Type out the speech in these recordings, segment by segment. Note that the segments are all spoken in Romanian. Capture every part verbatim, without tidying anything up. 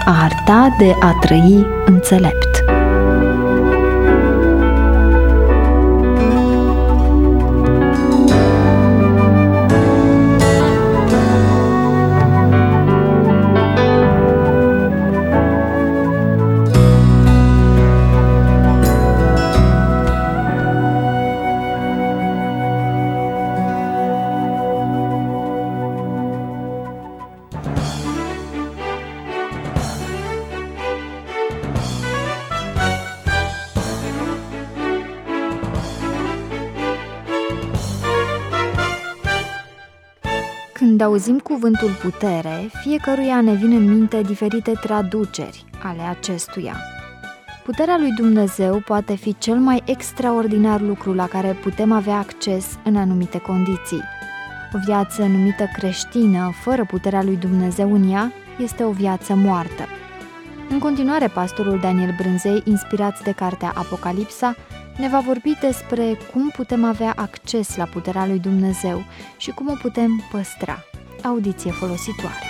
a arta de a trăi înțelept. Când auzim cuvântul putere, fiecăruia ne vin în minte diferite traduceri ale acestuia. Puterea lui Dumnezeu poate fi cel mai extraordinar lucru la care putem avea acces în anumite condiții. O viață numită creștină, fără puterea lui Dumnezeu în ea, este o viață moartă. În continuare, pastorul Daniel Brânzei, inspirat de cartea Apocalipsa, ne va vorbi despre cum putem avea acces la puterea lui Dumnezeu și cum o putem păstra. Audiție folositoare.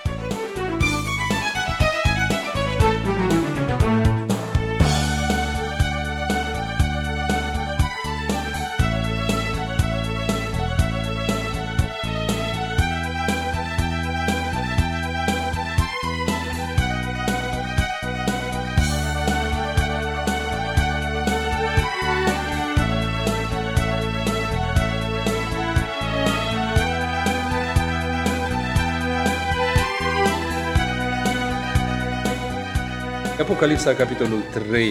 Apocalipsa, capitolul trei,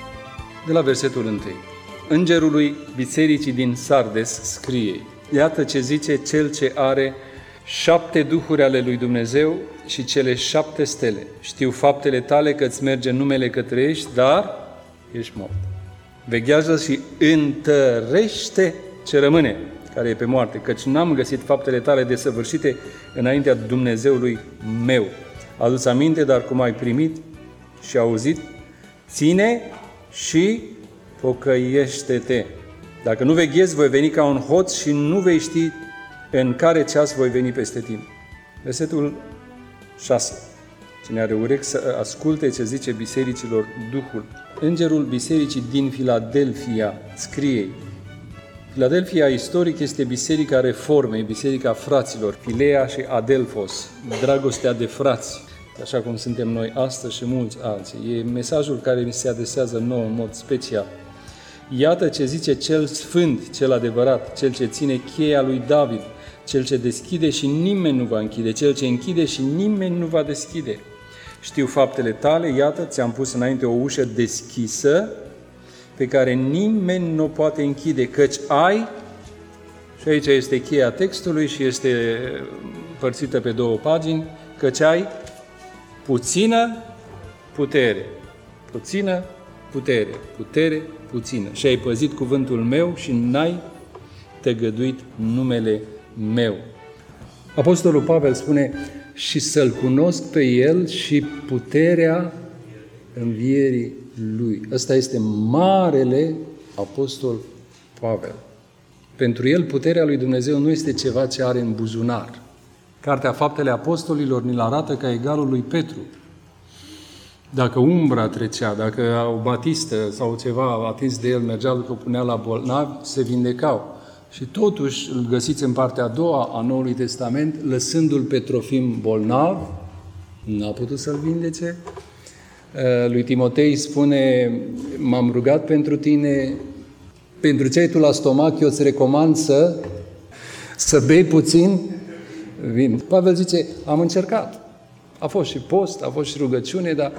de la versetul unu. Îngerului bisericii din Sardes scrie: iată ce zice cel ce are șapte duhuri ale lui Dumnezeu și cele șapte stele. Știu faptele tale, că îți merge numele că trăiești, dar ești mort. Veghează și întărește ce rămâne, care e pe moarte, căci n-am găsit faptele tale desăvârșite înaintea Dumnezeului meu. Adu-ți aminte, dar cum ai primit și auzit, ține și pocăiește-te. Dacă nu veghezi, voi veni ca un hoț și nu vei ști în care ceas voi veni peste tine. Versetul șase. Cine are urechi să asculte ce zice bisericilor Duhul. Îngerul bisericii din Filadelfia scrie: Filadelfia istoric este biserica Reformei, biserica fraților, Filea și Adelfos, dragostea de frați, așa cum suntem noi astăzi și mulți alții. E mesajul care mi se adresează nouă în mod special. Iată ce zice cel sfânt, cel adevărat, cel ce ține cheia lui David, cel ce deschide și nimeni nu va închide, cel ce închide și nimeni nu va deschide. Știu faptele tale, iată, ți-am pus înainte o ușă deschisă, pe care nimeni nu o poate închide, căci ai, și aici este cheia textului și este împărțită pe două pagini, căci ai puțină putere, puțină putere, putere puțină. Și ai păzit cuvântul meu și n-ai tăgăduit numele meu. Apostolul Pavel spune: și să-L cunosc pe El și puterea învierii Lui. Ăsta este marele apostol Pavel. Pentru el, puterea lui Dumnezeu nu este ceva ce are în buzunar. Cartea Faptele Apostolilor ni-l arată ca egalul lui Petru. Dacă umbra trecea, dacă o batistă sau ceva atins de el mergea, îl punea la bolnavi, se vindecau. Și totuși îl găsiți în partea a doua a Noului Testament, lăsându-l pe Trofim bolnav, n-a putut să-l vindece. Lui Timotei spune: m-am rugat pentru tine, pentru ce ai tu la stomac, eu îți recomand să, să bei puțin vin. Pavel zice: am încercat. A fost și post, a fost și rugăciune, dar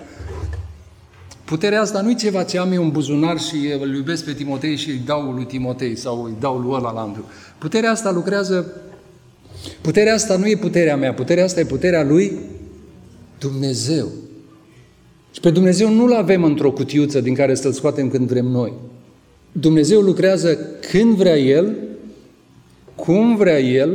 puterea asta nu e ceva ce am eu în buzunar și îl iubesc pe Timotei și îi dau lui Timotei sau îi dau lui ăla la Andru. Puterea asta lucrează, puterea asta nu e puterea mea, puterea asta e puterea lui Dumnezeu. Și pe Dumnezeu nu-L avem într-o cutiuță din care să-L scoatem când vrem noi. Dumnezeu lucrează când vrea El, cum vrea El,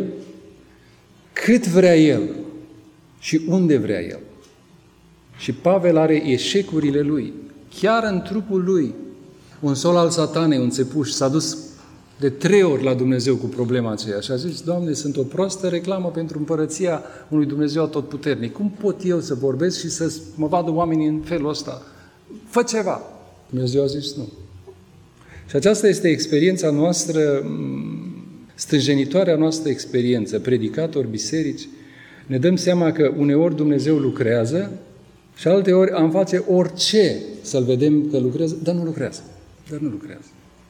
cât vrea El și unde vrea El. Și Pavel are eșecurile lui, chiar în trupul lui. Un sol al satanei, un țepuș, s-a dus de trei ori la Dumnezeu cu problema aceea și a zis, Doamne, sunt o proastă reclamă pentru împărăția unui Dumnezeu atotputernic. Cum pot eu să vorbesc și să mă vadă oamenii în felul ăsta? Fă ceva! Dumnezeu a zis nu. Și aceasta este experiența noastră, stânjenitoarea noastră experiență, predicatori, biserici. Ne dăm seama că uneori Dumnezeu lucrează și alteori am face orice să-L vedem că lucrează, dar nu lucrează. Dar nu lucrează.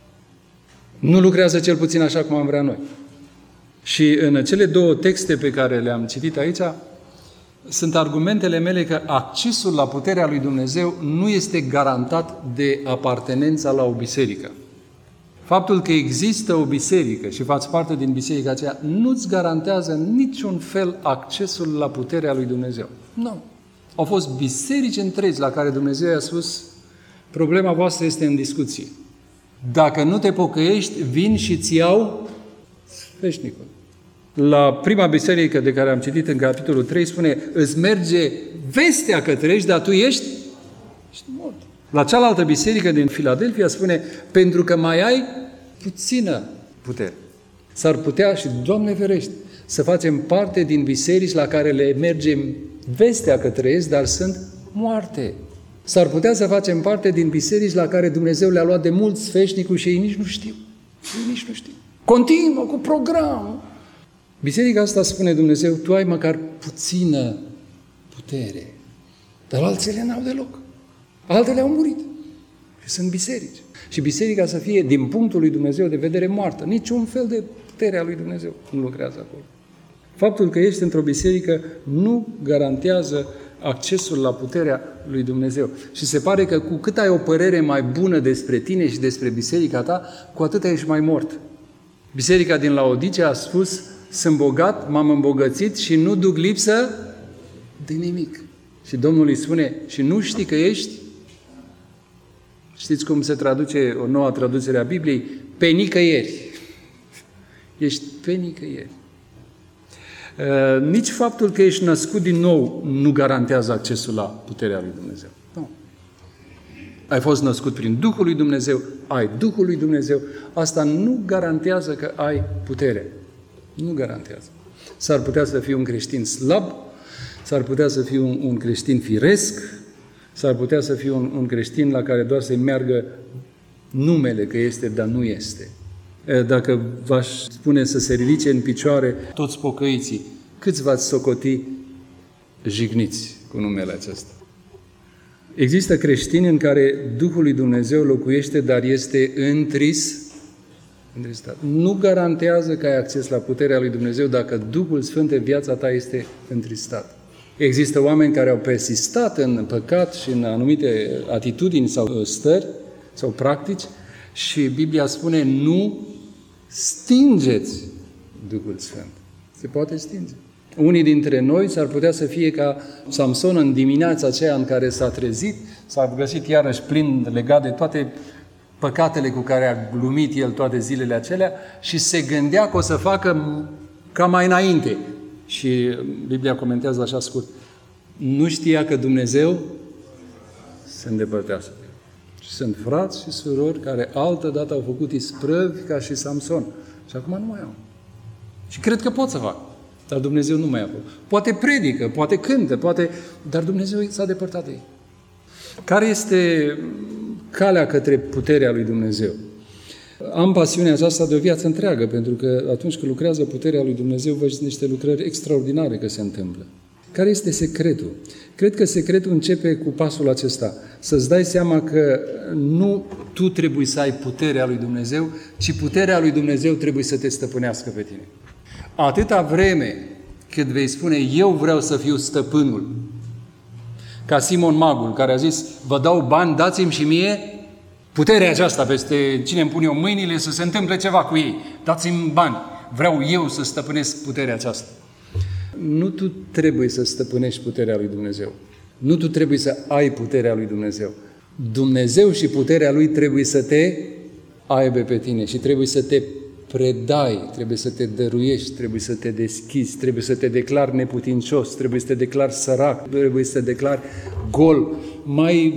Nu lucrează cel puțin așa cum am vrea noi. Și în cele două texte pe care le-am citit aici, sunt argumentele mele că accesul la puterea lui Dumnezeu nu este garantat de apartenența la o biserică. Faptul că există o biserică și faci parte din biserica aceea nu-ți garantează în niciun fel accesul la puterea lui Dumnezeu. Nu. Au fost biserici întregi la care Dumnezeu i-a spus, problema voastră este în discuție. Dacă nu te pocăiești, vin și îți iau sfeșnicul. La prima biserică de care am citit în capitolul trei spune, îți merge vestea că trăiești, dar tu ești, ești mort. La cealaltă biserică din Filadelfia spune, pentru că mai ai puțină putere. S-ar putea, și Doamne ferește, să facem parte din biserici la care le merge vestea că trăiesc, dar sunt moarte. S-ar putea să facem parte din biserici la care Dumnezeu le-a luat de mult sfeșnicul și ei nici nu știu. Ei nici nu știu. Continuă cu programul. Biserica asta spune Dumnezeu, tu ai măcar puțină putere. Dar altele n-au deloc. Altele au murit. Și sunt biserici. Și biserica să fie, din punctul lui Dumnezeu de vedere, moartă. Niciun fel de putere a lui Dumnezeu nu lucrează acolo. Faptul că ești într-o biserică nu garantează accesul la puterea lui Dumnezeu. Și se pare că cu cât ai o părere mai bună despre tine și despre biserica ta, cu atât ești mai mort. Biserica din Laodicea a spus, sunt bogat, m-am îmbogățit și nu duc lipsă de nimic. Și Domnul îi spune, și nu știi că ești? Știți cum se traduce o nouă traducere a Bibliei? Pe nicăieri. Ești pe nicăieri. Uh, nici faptul că ești născut din nou nu garantează accesul la puterea lui Dumnezeu. Nu. Ai fost născut prin Duhul lui Dumnezeu, ai Duhul lui Dumnezeu, asta nu garantează că ai putere. Nu garantează. S-ar putea să fii un creștin slab, s-ar putea să fii un, un creștin firesc, s-ar putea să fii un, un creștin la care doar să-i meargă numele că este, dar nu este. Dacă v-aș spune să se ridice în picioare toți pocăiții, câți v-ați socoti jigniți cu numele acesta? Există creștini în care Duhul lui Dumnezeu locuiește, dar este întris, întristat. Nu garantează că ai acces la puterea lui Dumnezeu dacă Duhul Sfânt în viața ta este întristat. Există oameni care au persistat în păcat și în anumite atitudini sau stări sau practici și Biblia spune nu stingeți Duhul Sfânt. Se poate stinge. Unii dintre noi s-ar putea să fie ca Samson în dimineața aceea în care s-a trezit, s-a găsit iarăși plin legat de toate păcatele cu care a glumit el toate zilele acelea și se gândea că o să facă ca mai înainte. Și Biblia comentează așa scurt. Nu știa că Dumnezeu se îndepărtează. Și sunt frați și surori care altădată au făcut isprăvi ca și Samson. Și acum nu mai au. Și cred că pot să fac. Dar Dumnezeu nu mai a făcut. Poate predică, poate cântă, poate... Dar Dumnezeu s-a depărtat de ei. Care este calea către puterea lui Dumnezeu? Am pasiunea aceasta de o viață întreagă, pentru că atunci când lucrează puterea lui Dumnezeu, văd niște lucrări extraordinare că se întâmplă. Care este secretul? Cred că secretul începe cu pasul acesta. Să-ți dai seama că nu tu trebuie să ai puterea lui Dumnezeu, ci puterea lui Dumnezeu trebuie să te stăpânească pe tine. Atâta vreme cât vei spune, eu vreau să fiu stăpânul, ca Simon Magul, care a zis, vă dau bani, dați-mi și mie puterea aceasta peste cine îmi pun eu mâinile să se întâmple ceva cu ei. Dați-mi bani. Vreau eu să stăpânesc puterea aceasta. Nu tu trebuie să stăpânești puterea lui Dumnezeu. Nu tu trebuie să ai puterea lui Dumnezeu. Dumnezeu și puterea lui trebuie să te aibă pe tine și trebuie să te predai, trebuie să te dăruiești, trebuie să te deschizi, trebuie să te declari neputincios, trebuie să te declari sărac, trebuie să te declari gol. Mai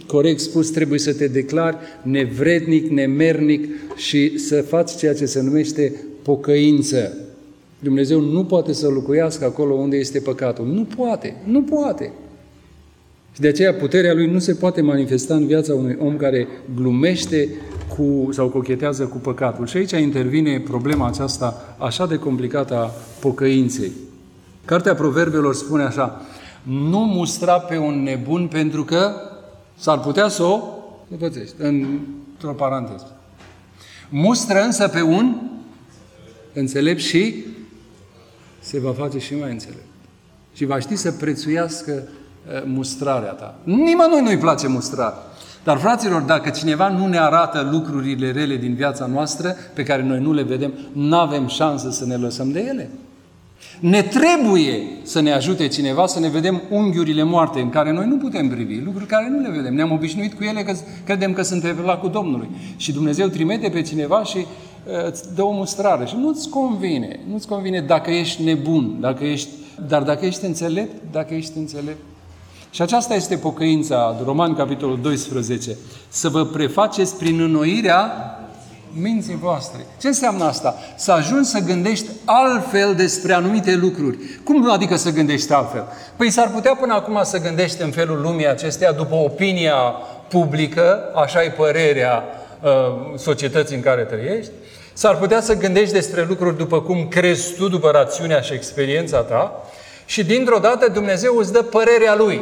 corect spus, trebuie să te declari nevrednic, nemernic și să faci ceea ce se numește pocăință. Dumnezeu nu poate să locuiască acolo unde este păcatul. Nu poate, nu poate. Și de aceea puterea Lui nu se poate manifesta în viața unui om care glumește cu, sau cochetează cu păcatul. Și aici intervine problema aceasta așa de complicată a pocăinței. Cartea Proverbelor spune așa: nu mustra pe un nebun pentru că s-ar putea să o pățești, într-o paranteză. Mustră însă pe un înțelept și se va face și mai înțelept. Și va ști să prețuiască mustrarea ta. Nimănui nu-i place mustrarea. Dar, fraților, dacă cineva nu ne arată lucrurile rele din viața noastră, pe care noi nu le vedem, n-avem șansă să ne lăsăm de ele. Ne trebuie să ne ajute cineva să ne vedem unghiurile moarte în care noi nu putem privi, lucruri care nu le vedem. Ne-am obișnuit cu ele că credem că suntem pe placul Domnului. Și Dumnezeu trimite pe cineva și uh, îți dă o mustrare. Și nu-ți convine. Nu-ți convine dacă ești nebun, dacă ești, dar dacă ești înțelept, dacă ești înțelept. Și aceasta este pocăința, Romani, capitolul doisprezece. Să vă prefaceți prin înnoirea minții voastre. Ce înseamnă asta? Să ajungi să gândești altfel despre anumite lucruri. Cum adică să gândești altfel? Păi s-ar putea până acum să gândești în felul lumii acesteia, după opinia publică, așa-i părerea uh, societății în care trăiești. S-ar putea să gândești despre lucruri după cum crezi tu, după rațiunea și experiența ta. Și dintr-o dată Dumnezeu îți dă părerea Lui.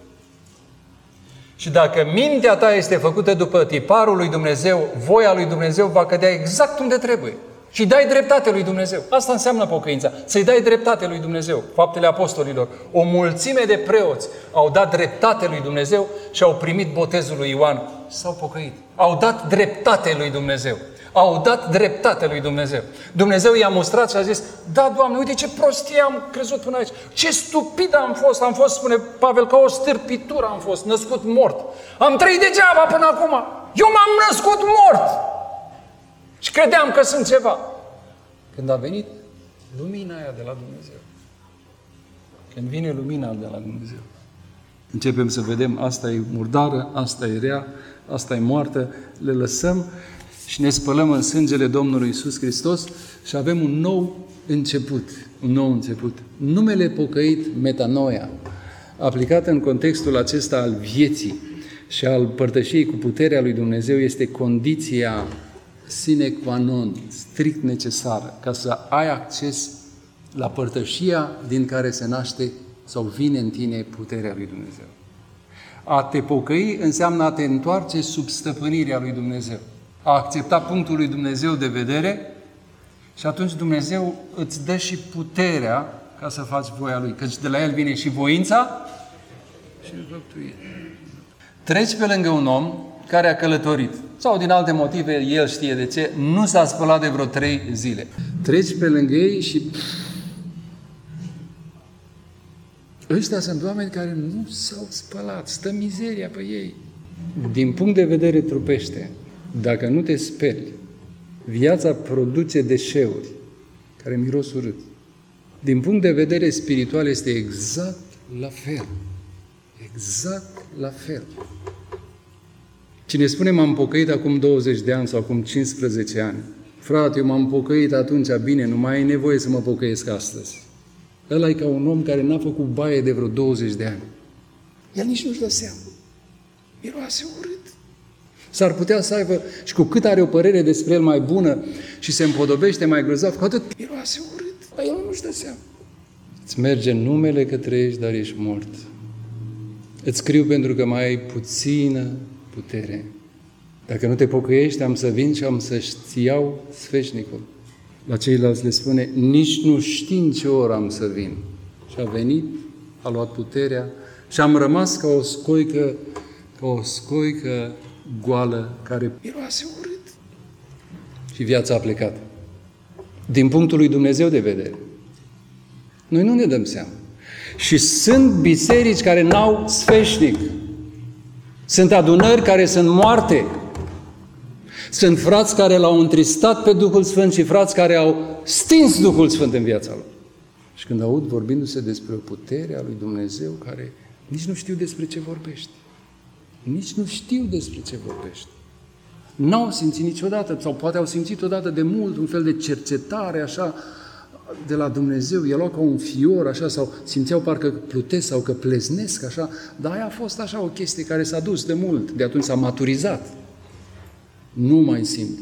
Și dacă mintea ta este făcută după tiparul lui Dumnezeu, voia lui Dumnezeu va cădea exact unde trebuie. Și dai dreptate lui Dumnezeu. Asta înseamnă pocăința. Să-i dai dreptate lui Dumnezeu. Faptele Apostolilor. O mulțime de preoți au dat dreptate lui Dumnezeu și au primit botezul lui Ioan. S-au pocăit. Au dat dreptate lui Dumnezeu. Au dat dreptate lui Dumnezeu. Dumnezeu i-a mustrat și a zis: da, Doamne, uite ce prostie am crezut până aici. Ce stupid am fost. Am fost, spune Pavel, ca o stârpitură am fost, născut mort. Am trăit degeaba până acum. Eu m-am născut mort. Și credeam că sunt ceva. Când a venit lumina aia de la Dumnezeu. Când vine lumina de la Dumnezeu, începem să vedem, asta e murdară, asta e rea, asta e moartă, le lăsăm și ne spălăm în sângele Domnului Iisus Hristos și avem un nou început. Un nou început. Numele pocăit, metanoia, aplicat în contextul acesta al vieții și al părtășiei cu puterea lui Dumnezeu, este condiția sine qua non, strict necesară, ca să ai acces la părtășia din care se naște sau vine în tine puterea lui Dumnezeu. A te pocăi înseamnă a te întoarce sub stăpânirea lui Dumnezeu. A accepta punctul lui Dumnezeu de vedere și atunci Dumnezeu îți dă și puterea ca să faci voia Lui. Căci de la El vine și voința și înfăptuirea. Treci pe lângă un om care a călătorit sau din alte motive, el știe de ce, nu s-a spălat de vreo trei zile. Treci pe lângă ei și ăștia sunt oameni care nu s-au spălat, stă mizeria pe ei. Din punct de vedere trupește, dacă nu te speli, viața produce deșeuri care miros urât. Din punct de vedere spiritual este exact la fel. Exact la fel. Cine spune m-am pocăit acum douăzeci de ani sau acum cincisprezece ani, frate, eu m-am pocăit atunci, bine, nu mai e nevoie să mă pocăiesc astăzi. Ăla e ca un om care n-a făcut baie de vreo douăzeci de ani. El nici nu-și dă seama. Miroase urât. S-ar putea să aibă, și cu cât are o părere despre el mai bună și se împodobește mai grozav, cu atât miroase urât. Dar el nu-și dă seama. Îți merge numele că trăiești, dar ești mort. Îți scriu pentru că mai ai puțină putere. Dacă nu te pocăiești, am să vin și am să-ți iau sfeșnicul. La ceilalți le spune, nici nu știi în ce oră am să vin. Și a venit, a luat puterea și am rămas ca o scoică, ca o scoică goală care miroase urât. Și viața a plecat. Din punctul lui Dumnezeu de vedere. Noi nu ne dăm seama. Și sunt biserici care n-au sfeșnic. Sunt adunări care sunt moarte. Sunt frați care l-au întristat pe Duhul Sfânt și frați care au stins Duhul Sfânt în viața lor. Și când aud vorbindu-se despre o putere a lui Dumnezeu care nici nu știu despre ce vorbește. nici nu știu despre ce vorbește. N-au simțit niciodată, sau poate au simțit odată de mult un fel de cercetare așa de la Dumnezeu, e luat ca un fior așa, sau simțeau parcă plutesc sau că pleznesc așa, dar aia a fost așa o chestie care s-a dus de mult, de atunci s-a maturizat. Nu mai simte.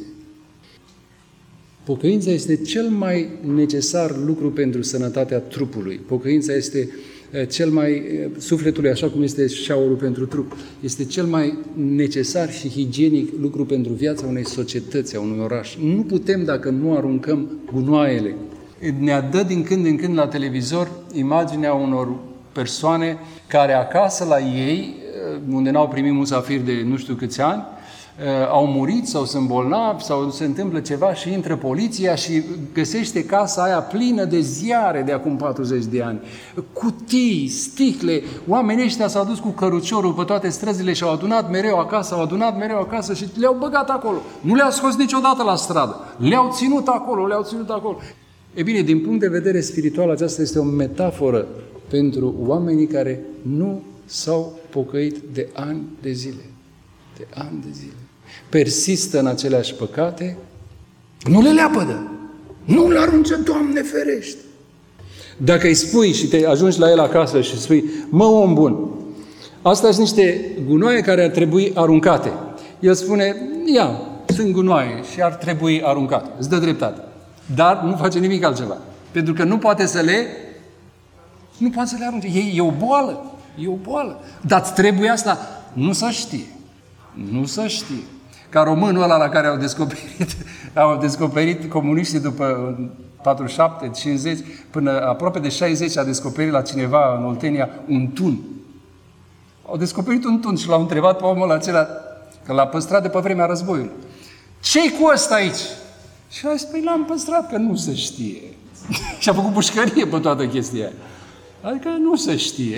Pocăința este cel mai necesar lucru pentru sănătatea trupului. Pocăința este cel mai, sufletului, așa cum este șaurul pentru trup, este cel mai necesar și higienic lucru pentru viața unei societăți, a unui oraș. Nu putem dacă nu aruncăm gunoaiele. Ne dă din când în când la televizor imaginea unor persoane care acasă la ei, unde n-au primit musafir de nu știu câți ani, au murit sau sunt bolnavi sau se întâmplă ceva și intră poliția și găsește casa aia plină de ziare de acum patruzeci de ani. Cutii, sticle, oamenii ăștia s-au dus cu căruciorul pe toate străzile și au adunat mereu acasă, au adunat mereu acasă și le-au băgat acolo. Nu le-au scos niciodată la stradă. Le-au ținut acolo, le-au ținut acolo. E bine, din punct de vedere spiritual, aceasta este o metaforă pentru oamenii care nu s-au pocăit de ani de zile. De ani de zile. Persistă în aceleași păcate, nu le leapădă, nu le arunce, Doamne ferește. Dacă îi spui și te ajungi la el acasă și spui, mă, om bun, astea sunt niște gunoaie care ar trebui aruncate. El spune, ia, sunt gunoaie și ar trebui aruncate. Îți dă dreptate. Dar nu face nimic altceva. Pentru că nu poate să le nu poate să le arunce. E, e o boală. E o boală. Dar trebuie asta? Nu să știe. Nu să știe. Ca românul ăla la care au descoperit, au descoperit comuniștii după patruzeci și șapte, cincizeci, până aproape de șaizeci a descoperit la cineva în Oltenia un tun. Au descoperit un tun și l-au întrebat pe omul acela, că l-a păstrat de pe vremea războiului. Ce-i cu ăsta aici? Și a zis, păi l-am păstrat, că nu se știe. Și a făcut pușcărie pe toată chestia. Adică nu se știe.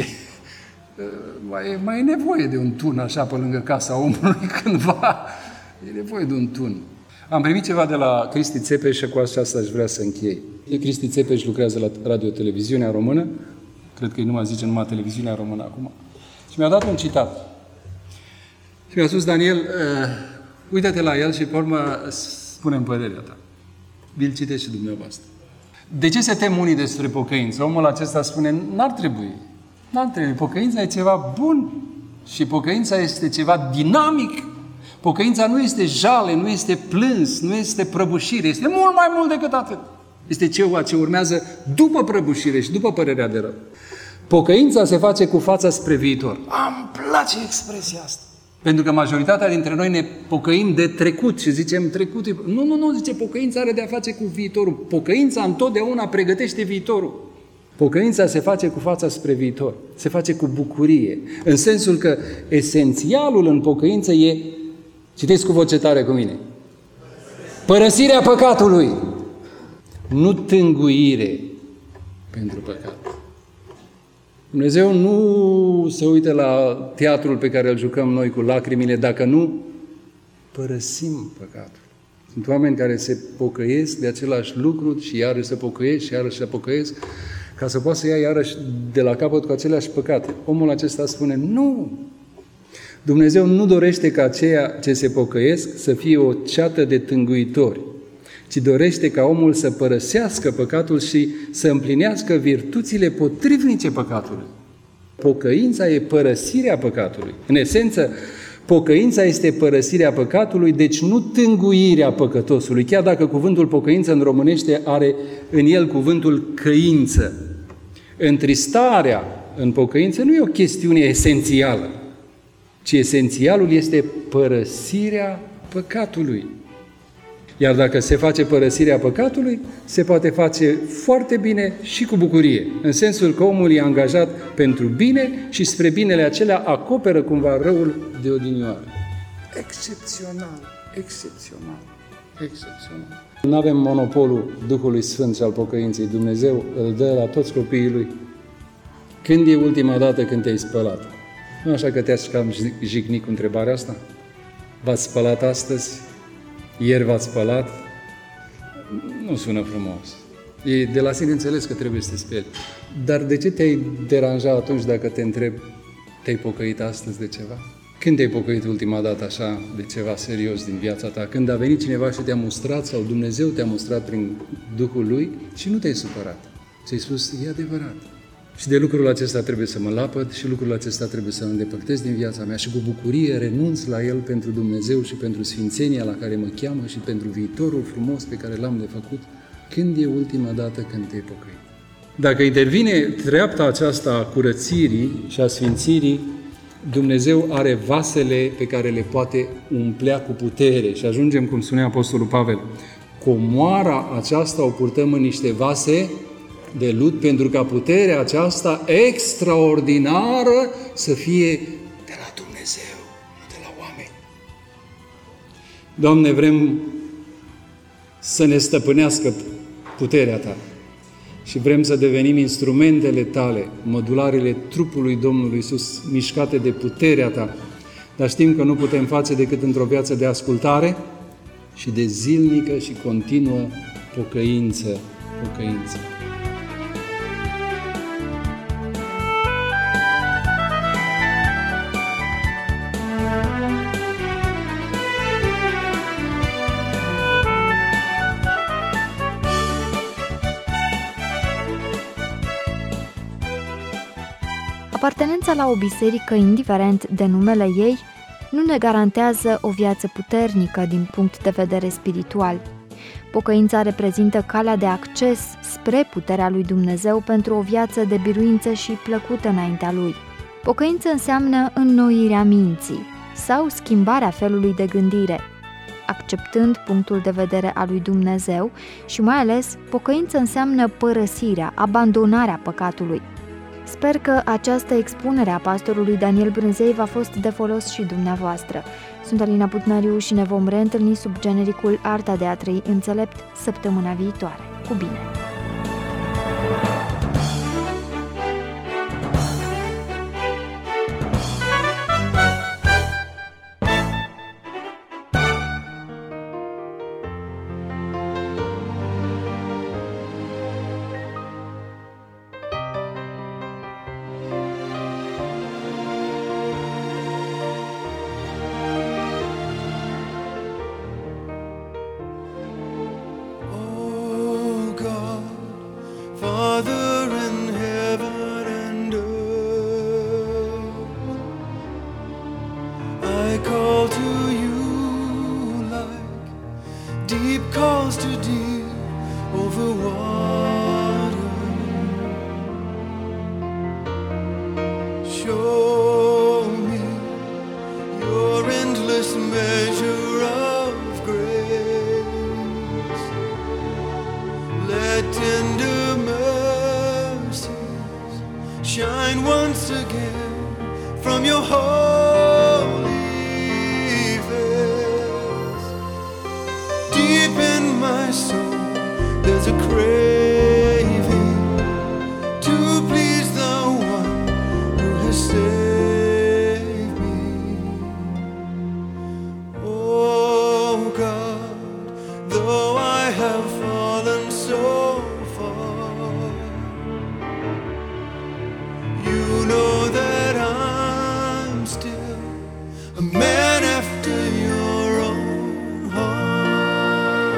Mai, mai e nevoie de un tun așa pe lângă casa omului cândva. E nevoie de un tun. Am primit ceva de la Cristi Țepeș și cu aceasta aș vrea să închei. Cristi Țepeș lucrează la Radio-Televiziunea Română. Cred că nu mai zice numai Televiziunea Română acum. Și mi-a dat un citat. Și mi-a spus, Daniel, uh, uită-te la el și pe urmă spune-mi părerea ta. Vi-l citești și dumneavoastră. De ce se tem unii despre pocăință? Omul acesta spune, n-ar trebui. N-ar trebui. Pocăința e ceva bun și pocăința este ceva dinamic. Pocăința nu este jale, nu este plâns, nu este prăbușire. Este mult mai mult decât atât. Este ceva ce urmează după prăbușire și după părerea de rău. Pocăința se face cu fața spre viitor. Îmi place expresia asta. Pentru că majoritatea dintre noi ne pocăim de trecut și zicem trecutul. Nu, nu, nu, zice, pocăința are de a face cu viitorul. Pocăința întotdeauna pregătește viitorul. Pocăința se face cu fața spre viitor. Se face cu bucurie. În sensul că esențialul în pocăință e, citeți cu voce tare cu mine, părăsirea păcatului. Nu tânguire pentru păcat. Dumnezeu nu se uită la teatrul pe care îl jucăm noi cu lacrimile dacă nu părăsim păcatul. Sunt oameni care se pocăiesc de același lucru și iarăși se pocăiesc și iarăși se pocăiesc ca să poată să ia iarăși de la capăt cu aceleași păcate. Omul acesta spune, nu! Dumnezeu nu dorește ca aceia ce se pocăiesc să fie o ceată de tânguitori, ci dorește ca omul să părăsească păcatul și să împlinească virtuțile potrivnice păcatului. Pocăința e părăsirea păcatului. În esență, pocăința este părăsirea păcatului, deci nu tânguirea păcătosului, chiar dacă cuvântul pocăință în românește are în el cuvântul căință. Întristarea în pocăință nu e o chestiune esențială, ci esențialul este părăsirea păcatului. Iar dacă se face părăsirea păcatului, se poate face foarte bine și cu bucurie, în sensul că omul e angajat pentru bine și spre binele acelea acoperă cumva răul de odinioară. Excepțional, excepțional, excepțional. Nu avem monopolul Duhului Sfânt și al pocăinței. Dumnezeu îl dă la toți copiii Lui. Când e ultima dată când te-ai spălat? Nu așa că te-ați cam jignit cu întrebarea asta? V-ați spălat astăzi? Ieri v-ați spălat? Nu sună frumos. E de la sine înțeles că trebuie să te speli. Dar de ce te-ai deranja atunci dacă te întreb, te-ai pocăit astăzi de ceva? Când te-ai pocăit ultima dată așa de ceva serios din viața ta? Când a venit cineva și te-a mustrat sau Dumnezeu te-a mustrat prin Duhul Lui și nu te-ai supărat. Ți-ai spus, e adevărat. Și de lucrul acesta trebuie să mă lapăd și lucrul acesta trebuie să îl îndepărtez din viața mea și cu bucurie renunț la el pentru Dumnezeu și pentru sfințenia la care mă cheamă și pentru viitorul frumos pe care l-am de făcut. Când e ultima dată când te-ai pocăit? Dacă intervine treapta aceasta a curățirii și a sfințirii, Dumnezeu are vasele pe care le poate umplea cu putere și ajungem, cum spunea Apostolul Pavel, comoara aceasta o purtăm în niște vase de lut pentru ca puterea aceasta extraordinară să fie de la Dumnezeu, nu de la oameni. Doamne, vrem să ne stăpânească puterea Ta și vrem să devenim instrumentele Tale, modularele trupului Domnului Iisus, mișcate de puterea Ta, dar știm că nu putem face decât într-o viață de ascultare și de zilnică și continuă pocăință, pocăință. Apartenența la o biserică, indiferent de numele ei, nu ne garantează o viață puternică din punct de vedere spiritual. Pocăința reprezintă calea de acces spre puterea lui Dumnezeu pentru o viață de biruință și plăcută înaintea Lui. Pocăință înseamnă înnoirea minții sau schimbarea felului de gândire, acceptând punctul de vedere al lui Dumnezeu și mai ales pocăință înseamnă părăsirea, abandonarea păcatului. Sper că această expunere a pastorului Daniel Brânzei v-a fost de folos și dumneavoastră. Sunt Alina Putnariu și ne vom reîntâlni sub genericul Arta de a trăi înțelept săptămâna viitoare. Cu bine! Father in heaven and earth, I call to you like deep calls to deep over water. Show me your endless measure of grace. Let tender mercies shine once again from your holy face. Deep in my soul there's a craving to please the one who has saved me. Oh God, though I have fallen so far, you know that I'm still a man after your own heart.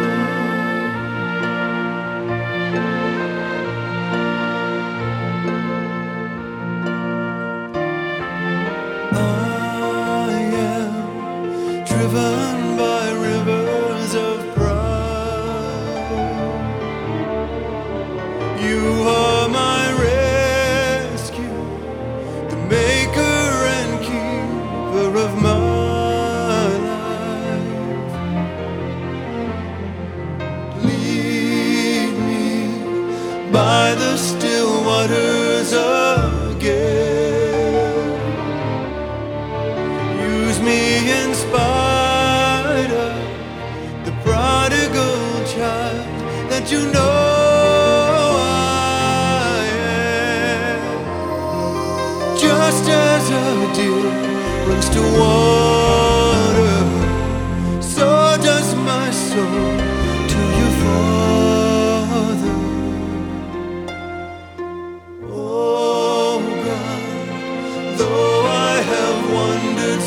I am driven by rivers of pride. You are my rescue, the maker and keeper of my life. Lead me by the still waters again. Use me in spite of the prodigal child that you know I am. Just as a deer runs to water, so does my soul to you, Father. Oh God, though I have wandered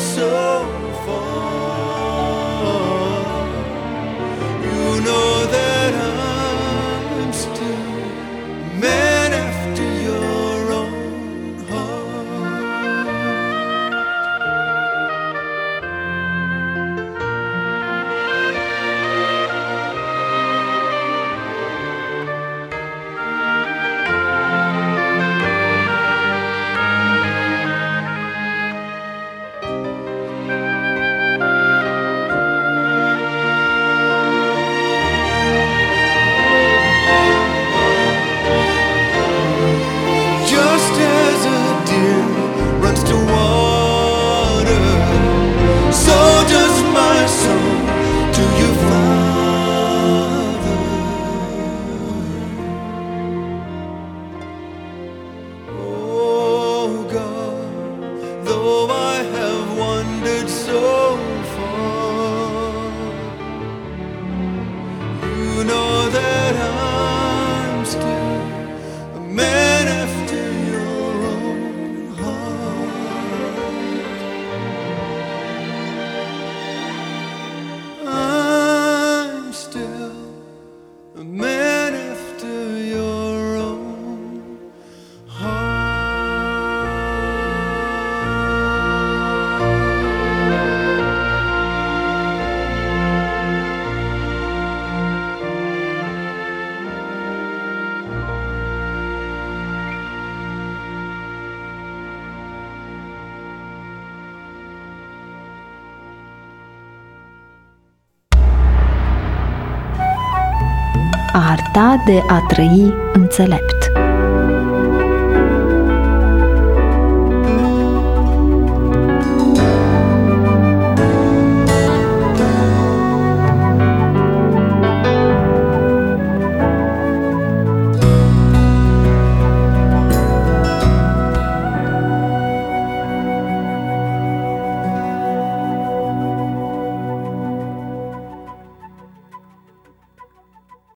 arta de a trăi înțelept.